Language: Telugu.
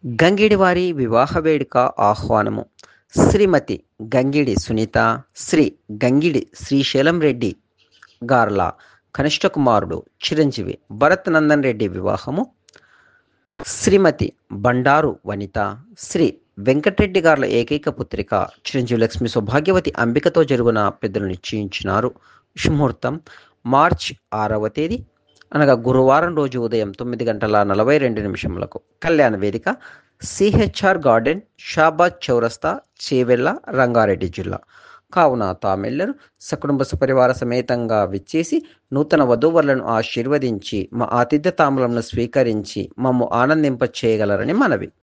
గంగిడివారి వివాహ వేడుక ఆహ్వానము. శ్రీమతి గంగిడి సునీత, శ్రీ గంగిడి శ్రీశైలం రెడ్డి గార్ల కనిష్ట కుమారుడు చిరంజీవి భరత్ నందన్ రెడ్డి వివాహము. శ్రీమతి బండారు వనిత, శ్రీ వెంకటరెడ్డి గార్ల ఏకైక పుత్రిక చిరంజీవి లక్ష్మి సౌభాగ్యవతి అంబికతో జరుగున పెద్దలు నిశ్చయించినారు. శుముహూర్తం మార్చ్ 6వ తేదీ అనగా గురువారం రోజు ఉదయం 9:42 కళ్యాణ వేదిక సిహెచ్ఆర్ గార్డెన్, షాబాద్ చౌరస్తా, చేవెళ్ళ, రంగారెడ్డి జిల్లా. కావున తామెల్లరూ సకుటుంబ సపరివార సమేతంగా విచ్చేసి నూతన వధూవరులను ఆశీర్వదించి మా ఆతిథ్య తాంబూలమును స్వీకరించి మమ్ము ఆనందింప చేయగలరని మనవి.